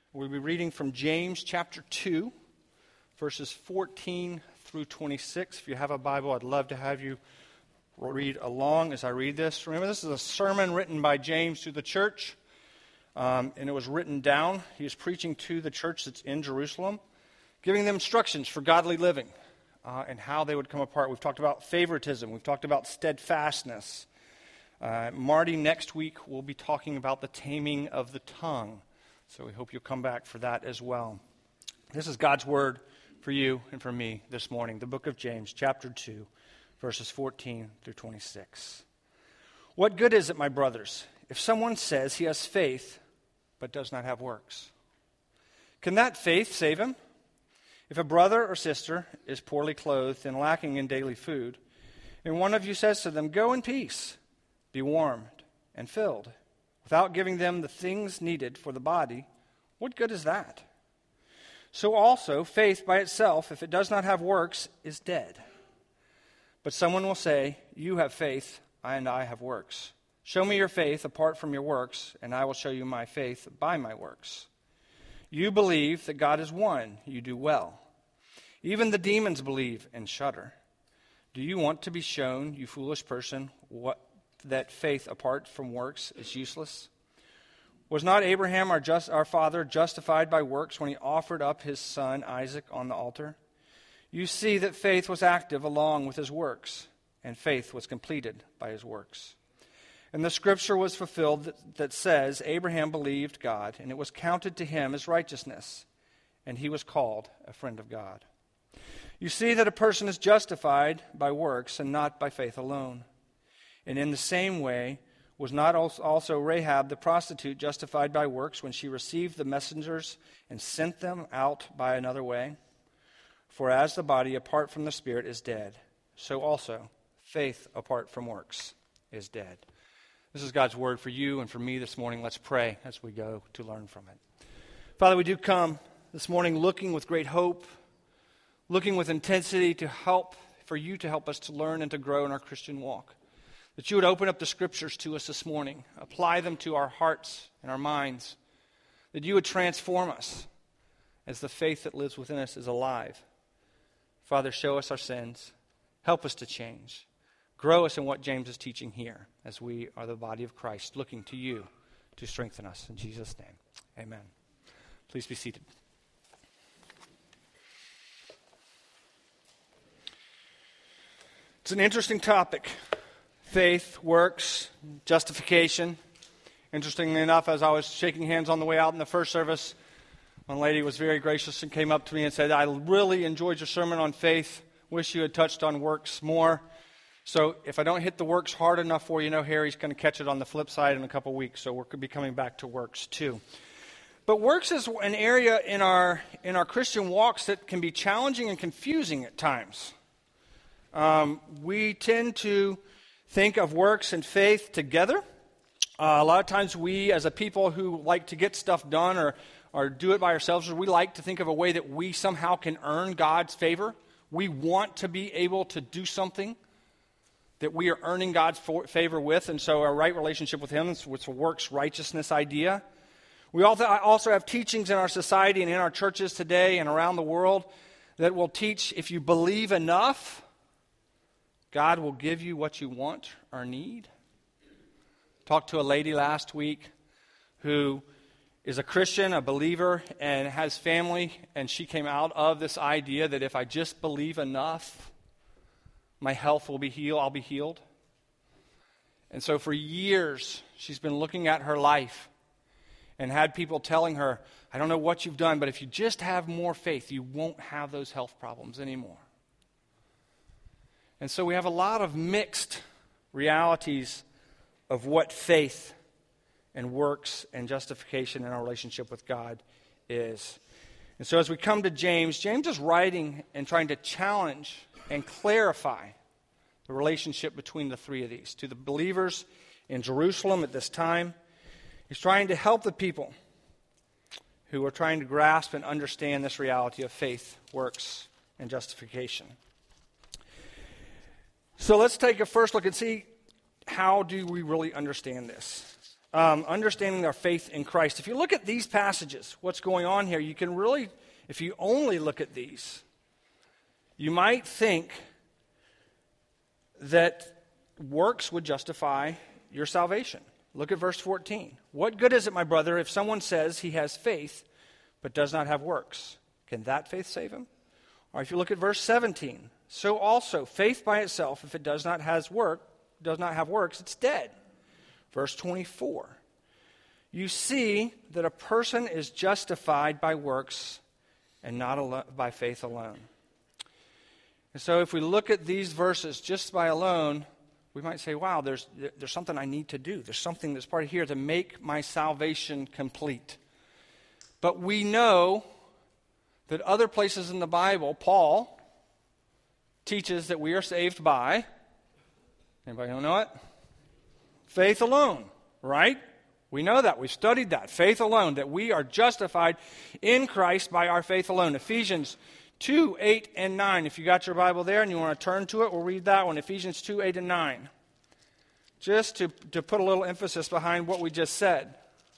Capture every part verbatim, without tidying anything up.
We'll be reading from James chapter two, verses fourteen through twenty-six. If you have a Bible, I'd love to have you read along as I read this. Remember, this is a sermon written by James to the church, um, and it was written down. He was preaching to the church that's in Jerusalem, giving them instructions for godly living uh, and how they would come apart. We've talked about favoritism. We've talked about steadfastness. Uh, Marty, next week, will be talking about the taming of the tongue. So we hope you'll come back for that as well. This is God's word for you and for me this morning. The book of James, chapter two, verses fourteen through twenty-six. What good is it, my brothers, if someone says he has faith but does not have works? Can that faith save him? If a brother or sister is poorly clothed and lacking in daily food, and one of you says to them, "Go in peace, be warmed and filled," without giving them the things needed for the body, what good is that? So also, faith by itself, if it does not have works, is dead. But someone will say, "You have faith, and I have works. Show me your faith apart from your works, and I will show you my faith by my works. You believe that God is one. You do well. Even the demons believe and shudder. Do you want to be shown, you foolish person, what that faith apart from works is useless? Was not Abraham, our just our father, justified by works when he offered up his son Isaac on the altar? You see that faith was active along with his works, and faith was completed by his works. And the scripture was fulfilled that, that says, Abraham believed God, and it was counted to him as righteousness, and he was called a friend of God. You see that a person is justified by works and not by faith alone. And in the same way, was not also Rahab the prostitute justified by works when she received the messengers and sent them out by another way? For as the body apart from the spirit is dead, so also faith apart from works is dead. This is God's word for you and for me this morning. Let's pray as we go to learn from it. Father, we do come this morning looking with great hope, looking with intensity to help, for you to help us to learn and to grow in our Christian walk. That you would open up the scriptures to us this morning, apply them to our hearts and our minds, that you would transform us as the faith that lives within us is alive. Father, show us our sins, help us to change, grow us in what James is teaching here as we are the body of Christ, looking to you to strengthen us. In Jesus' name, amen. Please be seated. It's an interesting topic. Faith, works, justification. Interestingly enough, as I was shaking hands on the way out in the first service, one lady was very gracious and came up to me and said, "I really enjoyed your sermon on faith. Wish you had touched on works more." So if I don't hit the works hard enough for you, you know, Harry's going to catch it on the flip side in a couple weeks, so we're going to be coming back to works too. But works is an area in our in our Christian walks that can be challenging and confusing at times. Um, we tend to think of works and faith together. Uh, a lot of times we, as a people who like to get stuff done or, or do it by ourselves, or we like to think of a way that we somehow can earn God's favor. We want to be able to do something that we are earning God's for, favor with, and so our right relationship with Him is with the works righteousness idea. We also have teachings in our society and in our churches today and around the world that will teach if you believe enough, God will give you what you want or need. Talked to a lady last week who is a Christian, a believer, and has family, and she came out of this idea that if I just believe enough, my health will be healed, I'll be healed. And so for years, she's been looking at her life and had people telling her, I don't know what you've done, but if you just have more faith, you won't have those health problems anymore. And so we have a lot of mixed realities of what faith and works and justification in our relationship with God is. And so as we come to James, James is writing and trying to challenge and clarify the relationship between the three of these. To the believers in Jerusalem at this time, he's trying to help the people who are trying to grasp and understand this reality of faith, works, and justification. So let's take a first look and see, how do we really understand this? um, understanding our faith in Christ. If you look at these passages, what's going on here, you can really, if you only look at these, you might think that works would justify your salvation. Look at verse fourteen. What good is it, my brother, if someone says he has faith but does not have works? Can that faith save him? Or if you look at verse seventeen, so also faith by itself, if it does not has work, does not have works, it's dead. Verse twenty-four. You see that a person is justified by works and not al- by faith alone. And so if we look at these verses just by alone, we might say, wow, there's there's something I need to do. There's something that's part of here to make my salvation complete. But we know that other places in the Bible, Paul teaches that we are saved by, anybody know it? Faith alone, right? We know that. We've studied that. Faith alone, that we are justified in Christ by our faith alone. Ephesians two, eight, and nine. If you got your Bible there and you want to turn to it, we'll read that one. Ephesians two, eight, and nine. Just to, to put a little emphasis behind what we just said.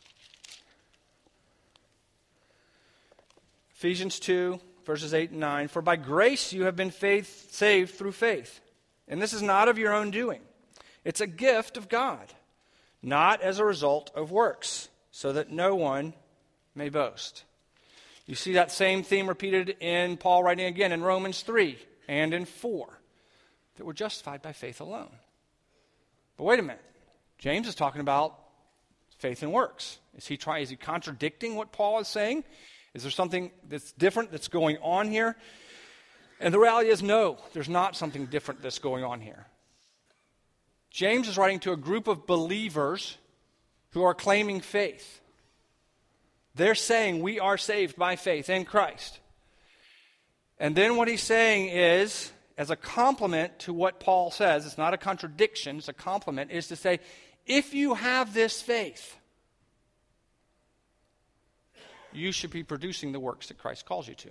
Ephesians two, verses eight and nine. For by grace you have been faith, saved through faith. And this is not of your own doing. It's a gift of God, not as a result of works, so that no one may boast. You see that same theme repeated in Paul writing again in Romans three and in four, that we're justified by faith alone. But wait a minute. James is talking about faith and works. Is he trying? Is he contradicting what Paul is saying? Is there something that's different that's going on here? And the reality is, no, there's not something different that's going on here. James is writing to a group of believers who are claiming faith. They're saying we are saved by faith in Christ. And then what he's saying is, as a complement to what Paul says, it's not a contradiction, it's a complement, is to say, if you have this faith, you should be producing the works that Christ calls you to.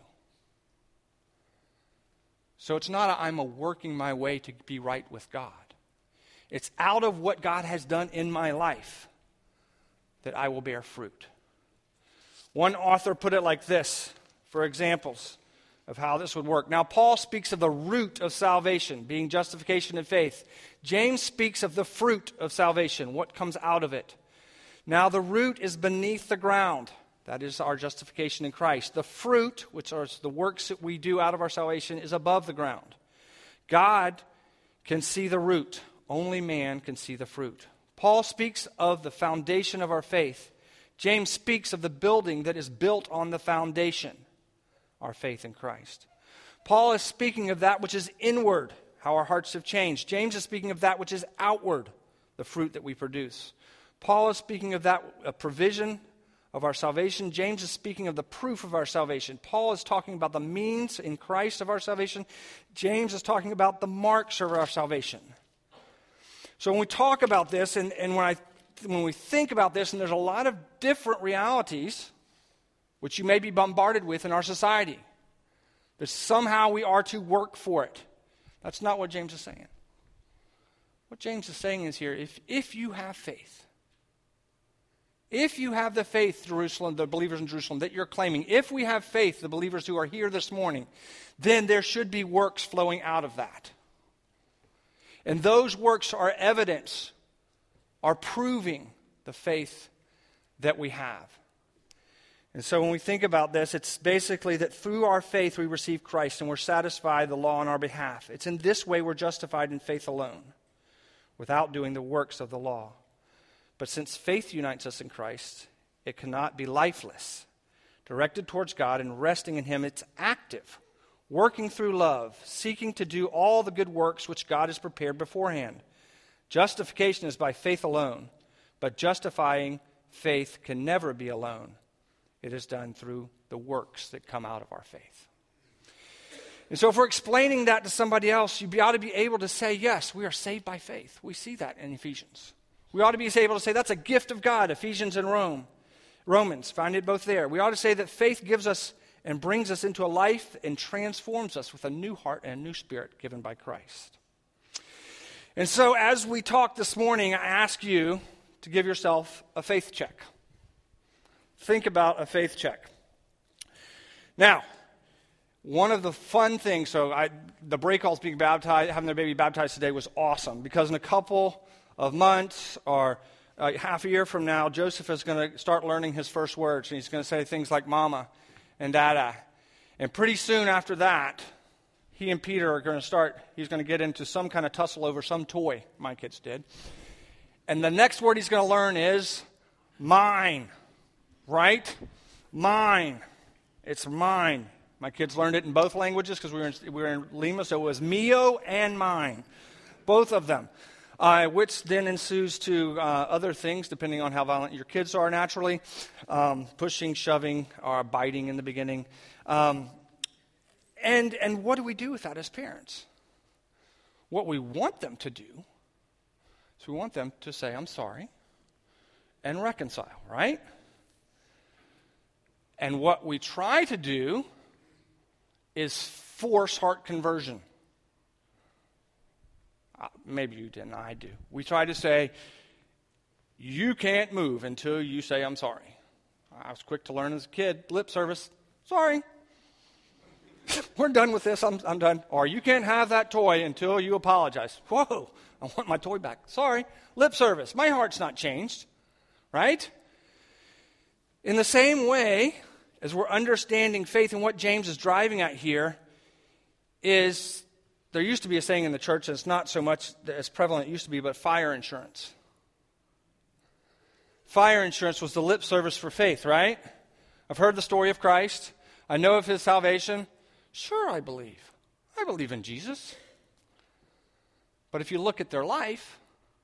So it's not a, I'm a working my way to be right with God. It's out of what God has done in my life that I will bear fruit. One author put it like this, for examples of how this would work. Now, Paul speaks of the root of salvation, being justification and faith. James speaks of the fruit of salvation, what comes out of it. Now, the root is beneath the ground. That is our justification in Christ. The fruit, which are the works that we do out of our salvation, is above the ground. God can see the root. Only man can see the fruit. Paul speaks of the foundation of our faith. James speaks of the building that is built on the foundation, our faith in Christ. Paul is speaking of that which is inward, how our hearts have changed. James is speaking of that which is outward, the fruit that we produce. Paul is speaking of that a provision of our salvation. James is speaking of the proof of our salvation. Paul is talking about the means in Christ of our salvation. James is talking about the marks of our salvation. So when we talk about this, and, and when I when we think about this, and there's a lot of different realities which you may be bombarded with in our society, that somehow we are to work for it. That's not what James is saying. What James is saying is here, if, if you have faith, if you have the faith, Jerusalem, the believers in Jerusalem, that you're claiming, if we have faith, the believers who are here this morning, then there should be works flowing out of that. And those works are evidence, are proving the faith that we have. And so when we think about this, it's basically that through our faith we receive Christ and we're satisfied the law on our behalf. It's in this way we're justified in faith alone, without doing the works of the law. But since faith unites us in Christ, it cannot be lifeless. Directed towards God and resting in Him, it's active, working through love, seeking to do all the good works which God has prepared beforehand. Justification is by faith alone, but justifying faith can never be alone. It is done through the works that come out of our faith. And so if we're explaining that to somebody else, you ought to be able to say, yes, we are saved by faith. We see that in Ephesians. We ought to be able to say that's a gift of God, Ephesians and Rome. Romans, find it both there. We ought to say that faith gives us and brings us into a life and transforms us with a new heart and a new spirit given by Christ. And so as we talk this morning, I ask you to give yourself a faith check. Think about a faith check. Now, one of the fun things, so I, the Breakall's being baptized, having their baby baptized today was awesome, because in a couple of months or uh, half a year from now, Joseph is going to start learning his first words, and he's going to say things like mama and dada. And pretty soon after that, he and Peter are going to start, he's going to get into some kind of tussle over some toy, my kids did. And the next word he's going to learn is mine, right? Mine. It's mine. My kids learned it in both languages because we were in, we were in Lima, so it was mio and mine, both of them, uh, which then ensues to uh, other things depending on how violent your kids are naturally, um, pushing, shoving, or biting in the beginning. Um, and, and what do we do with that as parents? What we want them to do is we want them to say, I'm sorry, and reconcile, right? And what we try to do is force heart conversion. Uh, maybe you didn't, I do. We try to say, you can't move until you say, I'm sorry. I was quick to learn as a kid, lip service, sorry. We're done with this, I'm, I'm done. Or you can't have that toy until you apologize. Whoa, I want my toy back. Sorry, lip service. My heart's not changed, right? In the same way, as we're understanding faith, and what James is driving at here is, there used to be a saying in the church, and it's not so much as prevalent as it used to be, but fire insurance. Fire insurance was the lip service for faith, right? I've heard the story of Christ. I know of his salvation. Sure, I believe. I believe in Jesus. But if you look at their life,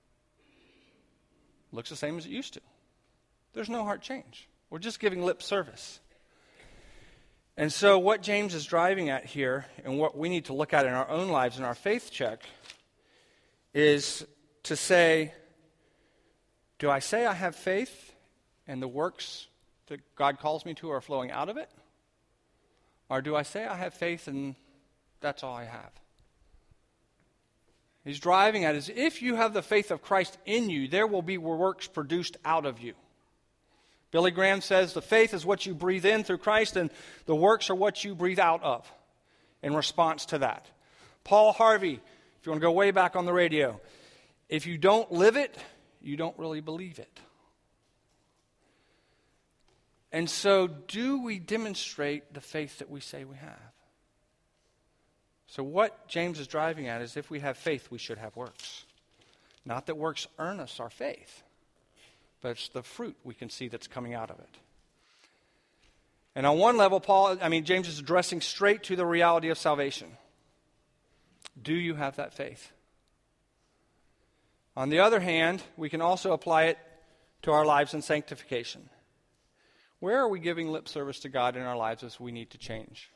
it looks the same as it used to. There's no heart change. We're just giving lip service. And so what James is driving at here, and what we need to look at in our own lives in our faith check, is to say, do I say I have faith and the works that God calls me to are flowing out of it? Or do I say I have faith and that's all I have? He's driving at is if you have the faith of Christ in you, there will be works produced out of you. Billy Graham says the faith is what you breathe in through Christ, and the works are what you breathe out of in response to that. Paul Harvey, if you want to go way back on the radio, if you don't live it, you don't really believe it. And so, do we demonstrate the faith that we say we have? So what James is driving at is if we have faith, we should have works. Not that works earn us our faith, but it's the fruit we can see that's coming out of it. And on one level, Paul, I mean, James is addressing straight to the reality of salvation. Do you have that faith? On the other hand, we can also apply it to our lives in sanctification. Where are we giving lip service to God in our lives as we need to change?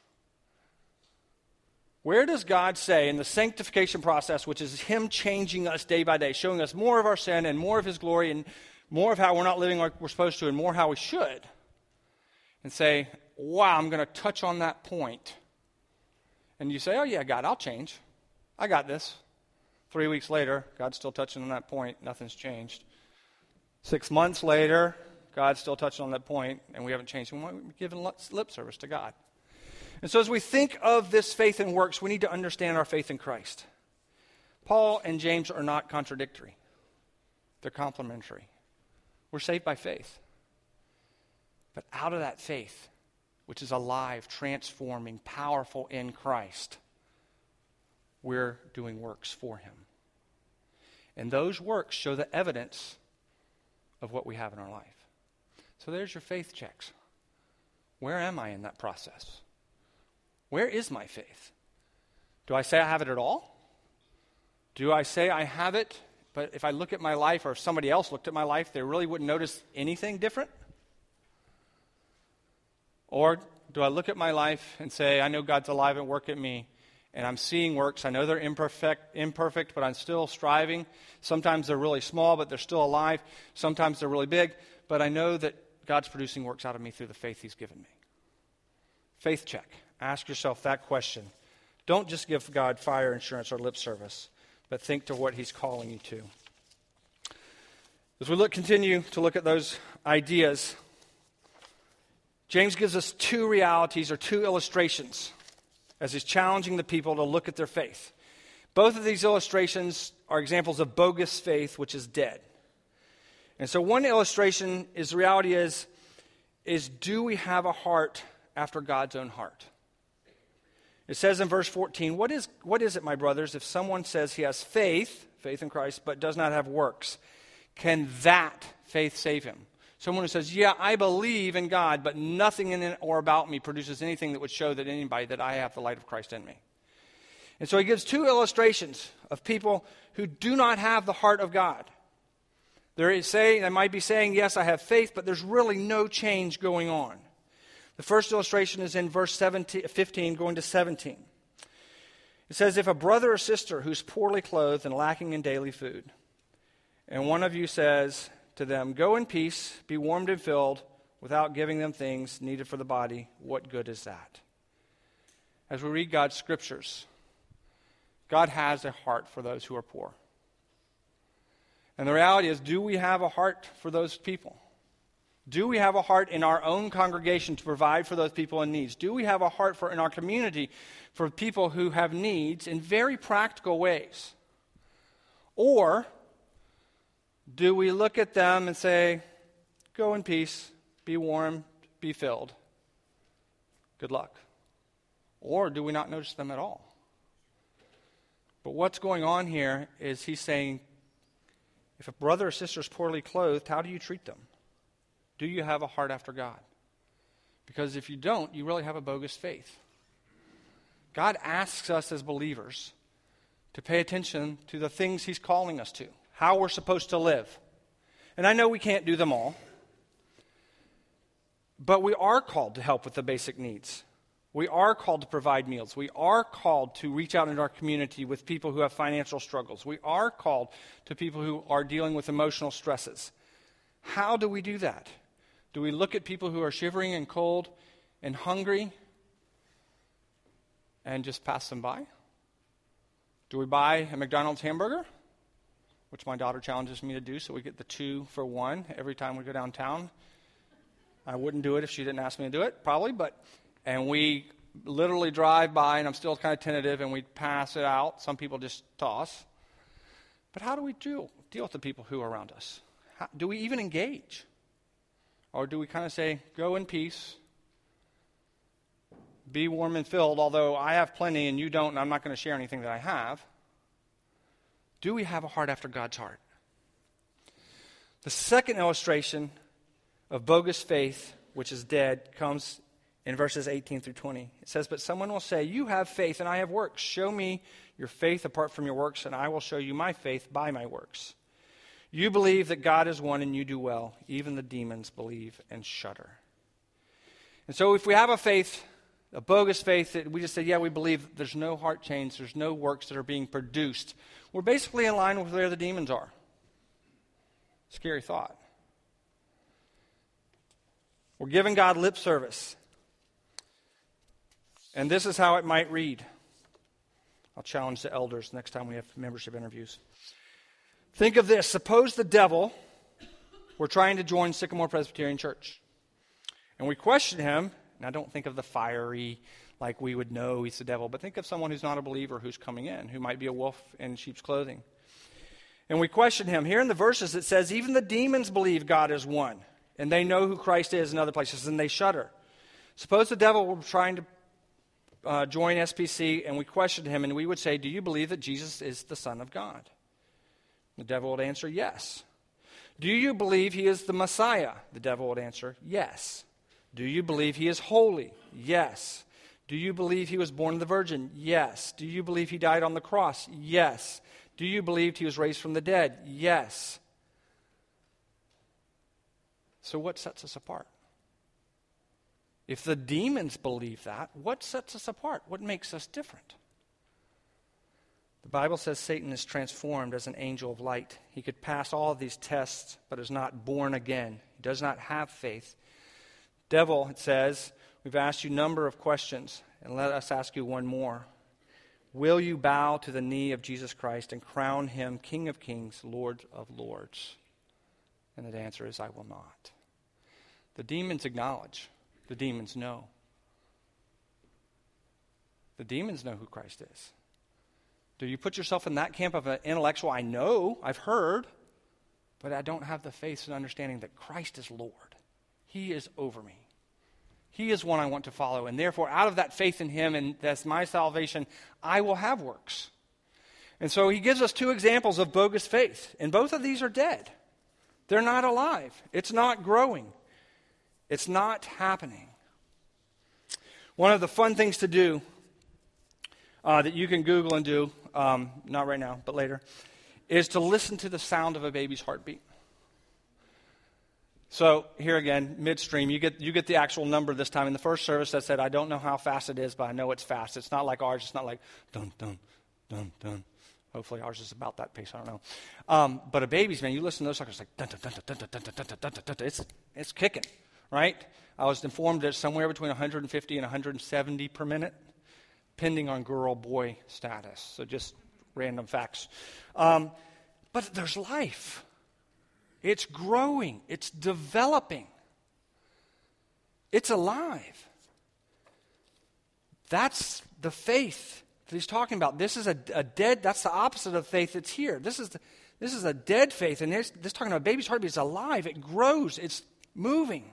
Where does God say in the sanctification process, which is Him changing us day by day, showing us more of our sin and more of His glory and more of how we're not living like we're supposed to and more how we should, and say, wow, I'm going to touch on that point. And you say, oh yeah, God, I'll change. I got this. Three weeks later, God's still touching on that point. Nothing's changed. Six months later, God's still touching on that point, and we haven't changed. We're giving lip service to God. And so as we think of this faith and works, we need to understand our faith in Christ. Paul and James are not contradictory. They're complementary. We're saved by faith. But out of that faith, which is alive, transforming, powerful in Christ, we're doing works for Him. And those works show the evidence of what we have in our life. So there's your faith checks. Where am I in that process? Where is my faith? Do I say I have it at all? Do I say I have it, but if I look at my life or if somebody else looked at my life, they really wouldn't notice anything different? Or do I look at my life and say, I know God's alive and work at me, and I'm seeing works. I know they're imperfect, imperfect, but I'm still striving. Sometimes they're really small, but they're still alive. Sometimes they're really big, but I know that God's producing works out of me through the faith He's given me. Faith check. Ask yourself that question. Don't just give God fire insurance or lip service, but think to what He's calling you to. As we look, continue to look at those ideas, James gives us two realities or two illustrations as he's challenging the people to look at their faith. Both of these illustrations are examples of bogus faith, which is dead. And so one illustration is the reality is, is do we have a heart after God's own heart? It says in verse fourteen, what is, what is it, my brothers, if someone says he has faith, faith in Christ, but does not have works? Can that faith save him? Someone who says, yeah, I believe in God, but nothing in it or about me produces anything that would show that anybody that I have the light of Christ in me. And so he gives two illustrations of people who do not have the heart of God. They're saying, they might be saying, yes, I have faith, but there's really no change going on. The first illustration is in verse seventeen, fifteen, going to seventeen. It says, if a brother or sister who's poorly clothed and lacking in daily food, and one of you says to them, go in peace, be warmed and filled, without giving them things needed for the body, what good is that? As we read God's scriptures, God has a heart for those who are poor. And the reality is, do we have a heart for those people? Do we have a heart in our own congregation to provide for those people in needs? Do we have a heart for in our community for people who have needs in very practical ways? Or do we look at them and say, go in peace, be warm, be filled. Good luck. Or do we not notice them at all? But what's going on here is he's saying, if a brother or sister is poorly clothed, how do you treat them? Do you have a heart after God? Because if you don't, you really have a bogus faith. God asks us as believers to pay attention to the things he's calling us to, how we're supposed to live. And I know we can't do them all, but we are called to help with the basic needs. We are called to provide meals. We are called to reach out into our community with people who have financial struggles. We are called to people who are dealing with emotional stresses. How do we do that? Do we look at people who are shivering and cold and hungry and just pass them by? Do we buy a McDonald's hamburger, which my daughter challenges me to do, so we get the two for one every time we go downtown? I wouldn't do it if she didn't ask me to do it, probably, but... And we literally drive by, and I'm still kind of tentative, and we pass it out. Some people just toss. But how do we deal, deal with the people who are around us? How, do we even engage? Or do we kind of say, go in peace, be warm and filled, although I have plenty and you don't, and I'm not going to share anything that I have? Do we have a heart after God's heart? The second illustration of bogus faith, which is dead, comes in verses eighteen through twenty. It says, but someone will say, you have faith and I have works. Show me your faith apart from your works, and I will show you my faith by my works. You believe that God is one, and you do well. Even the demons believe and shudder. And so if we have a faith, a bogus faith, that we just say, yeah, we believe, there's no heart change, there's no works that are being produced, we're basically in line with where the demons are. Scary thought. We're giving God lip service. And this is how it might read. I'll challenge the elders next time we have membership interviews. Think of this. Suppose the devil were trying to join Sycamore Presbyterian Church. And we question him. Now, don't think of the fiery, like we would know he's the devil. But think of someone who's not a believer who's coming in, who might be a wolf in sheep's clothing. And we question him. Here in the verses it says, even the demons believe God is one. And they know who Christ is in other places, and they shudder. Suppose the devil were trying to Uh, join S P C, and we questioned him, and we would say, do you believe that Jesus is the Son of God? The devil would answer, yes. Do you believe he is the Messiah? The devil would answer, yes. Do you believe he is holy? Yes. Do you believe he was born of the Virgin? Yes. Do you believe he died on the cross? Yes. Do you believe he was raised from the dead? Yes. So what sets us apart? If the demons believe that, what sets us apart? What makes us different? The Bible says Satan is transformed as an angel of light. He could pass all of these tests, but is not born again. He does not have faith. Devil, it says, we've asked you a number of questions, and let us ask you one more. Will you bow to the knee of Jesus Christ and crown him King of Kings, Lord of Lords? And the answer is, I will not. The demons acknowledge. The demons know. The demons know who Christ is. Do you put yourself in that camp of an intellectual, I know, I've heard, but I don't have the faith and understanding that Christ is Lord. He is over me. He is one I want to follow. And therefore, out of that faith in him, and that's my salvation, I will have works. And so he gives us two examples of bogus faith. And both of these are dead. They're not alive. It's not growing. It's not happening. One of the fun things to do uh, that you can Google and do, um, not right now, but later, is to listen to the sound of a baby's heartbeat. So here again, midstream, you get you get the actual number this time. In the first service, I said, I don't know how fast it is, but I know it's fast. It's not like ours. It's not like dun, dun, dun, dun. Hopefully ours is about that pace. I don't know. Um, but a baby's, man, you listen to those suckers like dun, dun, dun, dun, dun, dun, dun, dun, dun, dun, dun. It's, it's kicking, right? I was informed that it's somewhere between one hundred fifty and one hundred seventy per minute, depending on girl-boy status. So just random facts. Um, but there's life. It's growing. It's developing. It's alive. That's the faith that he's talking about. This is a, a dead, that's the opposite of faith that's here. This is the, this is a dead faith. And this, this talking about a baby's heartbeat is alive. It grows. It's moving.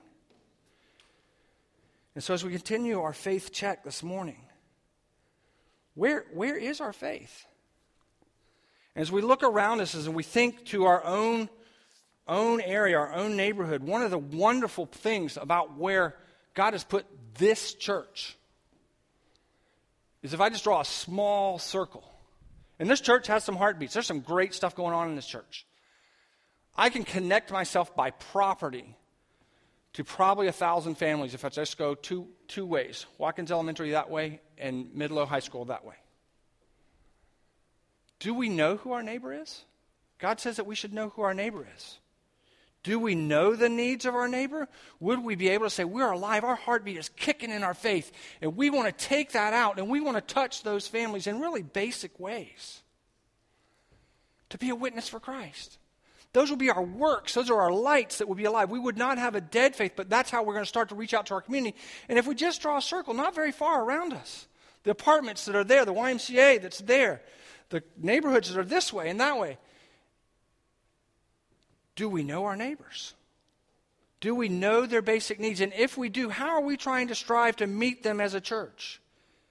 And so as we continue our faith check this morning, where where is our faith? And as we look around us and we think to our own own area, our own neighborhood, one of the wonderful things about where God has put this church is if I just draw a small circle, and this church has some heartbeats. There's some great stuff going on in this church. I can connect myself by property to probably a thousand families if I just go two two ways. Watkins Elementary that way and Midlow High School that way. Do we know who our neighbor is? God says that we should know who our neighbor is. Do we know the needs of our neighbor? Would we be able to say, we're alive, our heartbeat is kicking in our faith, and we want to take that out, and we want to touch those families in really basic ways to be a witness for Christ? Those will be our works. Those are our lights that will be alive. We would not have a dead faith, but that's how we're going to start to reach out to our community. And if we just draw a circle, not very far around us, the apartments that are there, the Y M C A that's there, the neighborhoods that are this way and that way, do we know our neighbors? Do we know their basic needs? And if we do, how are we trying to strive to meet them as a church?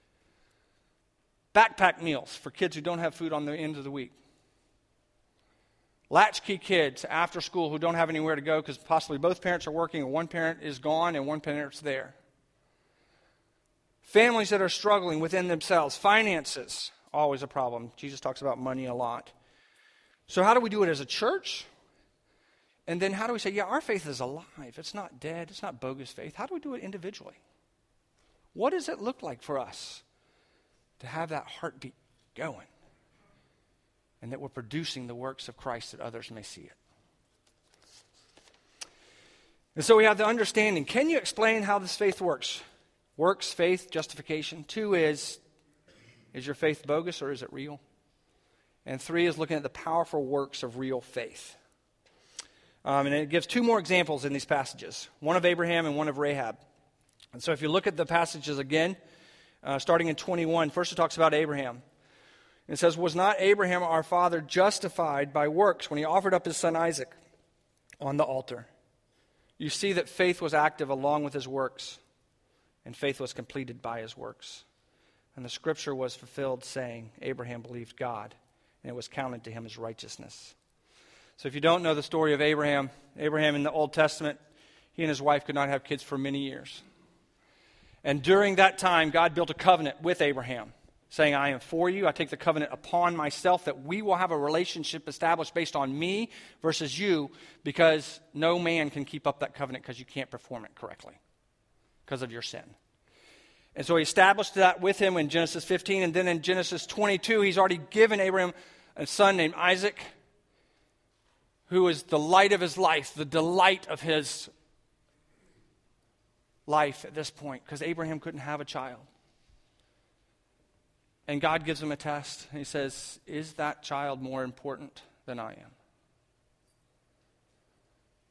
Backpack meals for kids who don't have food on the end of the week. Latchkey kids after school who don't have anywhere to go because possibly both parents are working or one parent is gone and one parent's there. Families that are struggling within themselves. Finances, always a problem. Jesus talks about money a lot. So how do we do it as a church? And then how do we say, yeah, our faith is alive. It's not dead. It's not bogus faith. How do we do it individually? What does it look like for us to have that heartbeat going? And that we're producing the works of Christ that others may see it. And so we have the understanding. Can you explain how this faith works? Works, faith, justification. Two is, is your faith bogus or is it real? And three is looking at the powerful works of real faith. Um, and it gives two more examples in these passages. One of Abraham and one of Rahab. And so if you look at the passages again, uh, starting in twenty-one, first it talks about Abraham. It says, was not Abraham our father justified by works when he offered up his son Isaac on the altar? You see that faith was active along with his works, and faith was completed by his works. And the scripture was fulfilled, saying, Abraham believed God, and it was counted to him as righteousness. So if you don't know the story of Abraham, Abraham in the Old Testament, he and his wife could not have kids for many years. And during that time, God built a covenant with Abraham, saying, I am for you. I take the covenant upon myself that we will have a relationship established based on me versus you, because no man can keep up that covenant because you can't perform it correctly because of your sin. And so he established that with him in Genesis fifteen, and then in Genesis twenty-two, he's already given Abraham a son named Isaac, who is the light of his life, the delight of his life at this point, because Abraham couldn't have a child. And God gives him a test. He says, is that child more important than I am?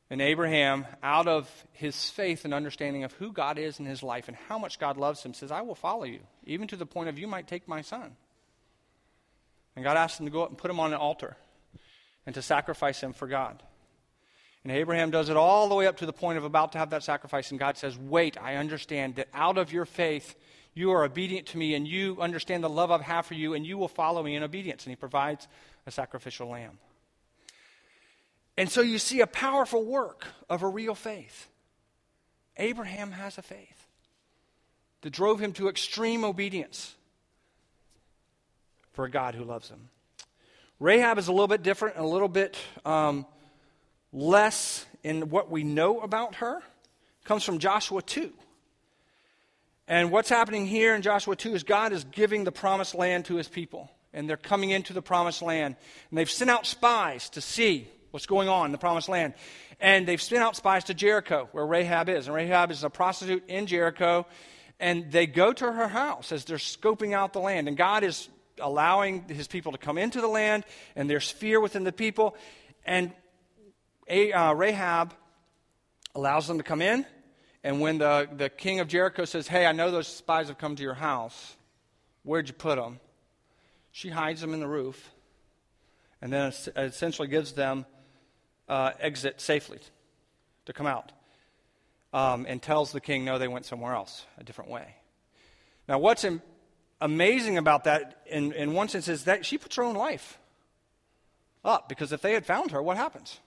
And Abraham, out of his faith and understanding of who God is in his life and how much God loves him, says, I will follow you, even to the point of you might take my son. And God asked him to go up and put him on an altar and to sacrifice him for God. And Abraham does it all the way up to the point of about to have that sacrifice. And God says, wait, I understand that out of your faith, you are obedient to me and you understand the love I have for you and you will follow me in obedience. And he provides a sacrificial lamb. And so you see a powerful work of a real faith. Abraham has a faith that drove him to extreme obedience for a God who loves him. Rahab is a little bit different and a little bit um, less in what we know about her. It comes from Joshua two. And what's happening here in Joshua two is God is giving the promised land to his people. And they're coming into the promised land. And they've sent out spies to see what's going on in the promised land. And they've sent out spies to Jericho, where Rahab is. And Rahab is a prostitute in Jericho. And they go to her house as they're scoping out the land. And God is allowing his people to come into the land. And there's fear within the people. And uh, Rahab allows them to come in. And when the, the king of Jericho says, hey, I know those spies have come to your house. Where'd you put them? She hides them in the roof. And then essentially gives them Uh, exit safely to come out um, and tells the king, no, they went somewhere else, a different way. Now, what's am- amazing about that, in, in one sense, is that she puts her own life up, because if they had found her, what happens?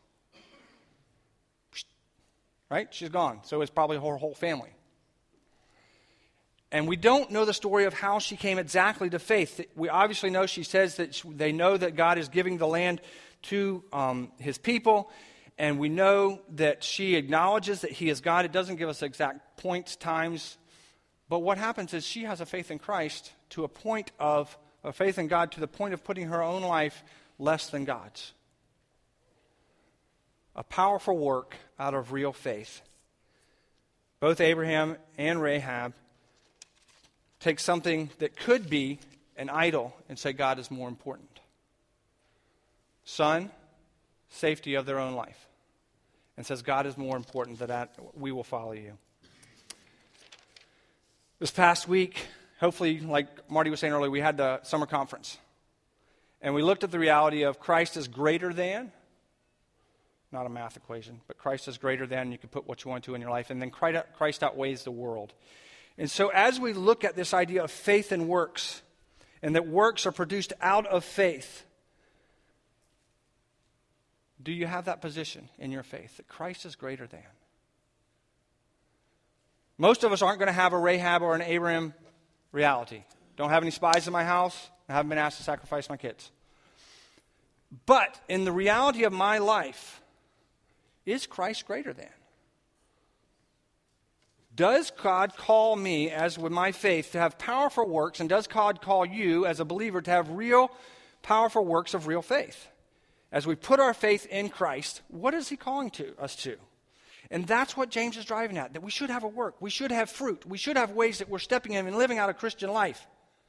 Right? She's gone. So it's probably her whole family. And we don't know the story of how she came exactly to faith. We obviously know she says that she, they know that God is giving the land to um, his people, and we know that she acknowledges that he is God. It doesn't give us exact points, times, but what happens is she has a faith in Christ to a point of a faith in God to the point of putting her own life less than God's. A powerful work out of real faith. Both Abraham and Rahab take something that could be an idol and say God is more important. Son, safety of their own life. And says God is more important than that. We will follow you. This past week, hopefully, like Marty was saying earlier, we had the summer conference. And we looked at the reality of Christ is greater than, not a math equation, but Christ is greater than, you can put what you want to in your life, and then Christ outweighs the world. And so as we look at this idea of faith and works, and that works are produced out of faith, do you have that position in your faith, that Christ is greater than? Most of us aren't going to have a Rahab or an Abraham reality. Don't have any spies in my house. I haven't been asked to sacrifice my kids. But in the reality of my life, is Christ greater than? Does God call me, as with my faith, to have powerful works, and does God call you, as a believer, to have real, powerful works of real faith? As we put our faith in Christ, what is he calling to us to? And that's what James is driving at, that we should have a work. We should have fruit. We should have ways that we're stepping in and living out a Christian life.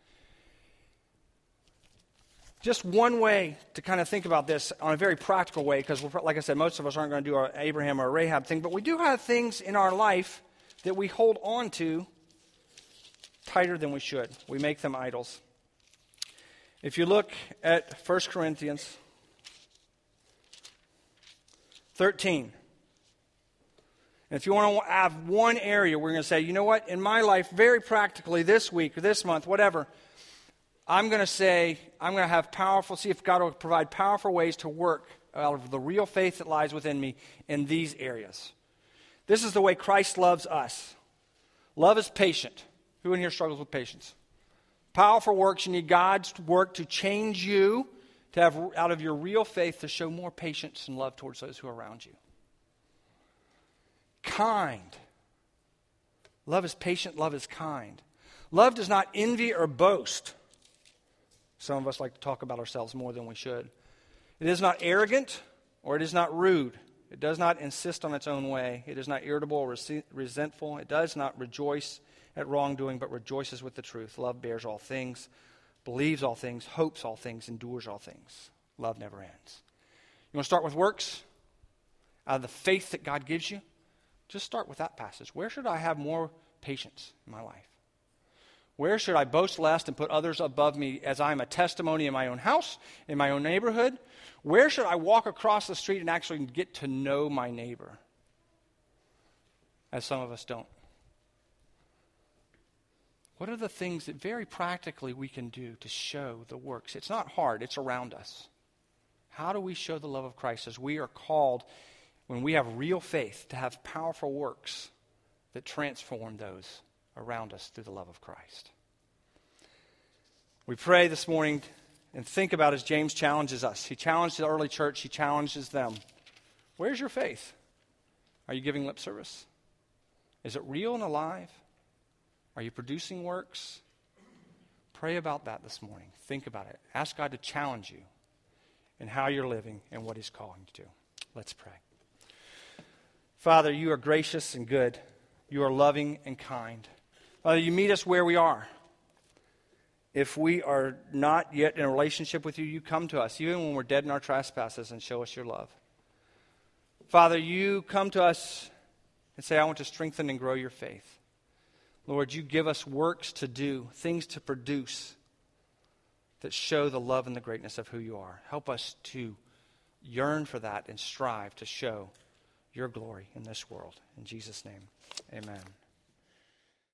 Just one way to kind of think about this on a very practical way, because like I said, most of us aren't going to do our Abraham or Rahab thing, but we do have things in our life that we hold on to tighter than we should. We make them idols. If you look at First Corinthians thirteen. And if you want to have one area, we're going to say, you know what, in my life, very practically this week or this month, whatever, I'm going to say, I'm going to have powerful, see if God will provide powerful ways to work out of the real faith that lies within me in these areas. This is the way Christ loves us. Love is patient. Who in here struggles with patience? Powerful works, you need God's work to change you, to have out of your real faith to show more patience and love towards those who are around you. Kind. Love is patient, love is kind. Love does not envy or boast. Some of us like to talk about ourselves more than we should. It is not arrogant, or it is not rude. It does not insist on its own way. It is not irritable or resentful. It does not rejoice at wrongdoing, but rejoices with the truth. Love bears all things, believes all things, hopes all things, endures all things. Love never ends. You want to start with works? out of the faith that God gives you, just start with that passage. Where should I have more patience in my life? Where should I boast less and put others above me as I am a testimony in my own house, in my own neighborhood? Where should I walk across the street and actually get to know my neighbor? As some of us don't. What are the things that very practically we can do to show the works? It's not hard, it's around us. How do we show the love of Christ as we are called, when we have real faith, to have powerful works that transform those around us through the love of Christ? We pray this morning and think about as James challenges us. He challenged the early church, he challenges them. Where's your faith? Are you giving lip service? Is it real and alive? Are you producing works? Pray about that this morning. Think about it. Ask God to challenge you in how you're living and what he's calling you to. Let's pray. Father, you are gracious and good. You are loving and kind. Father, you meet us where we are. If we are not yet in a relationship with you, you come to us, even when we're dead in our trespasses, and show us your love. Father, you come to us and say, I want to strengthen and grow your faith. Lord, you give us works to do, things to produce that show the love and the greatness of who you are. Help us to yearn for that and strive to show your glory in this world. In Jesus' name, amen.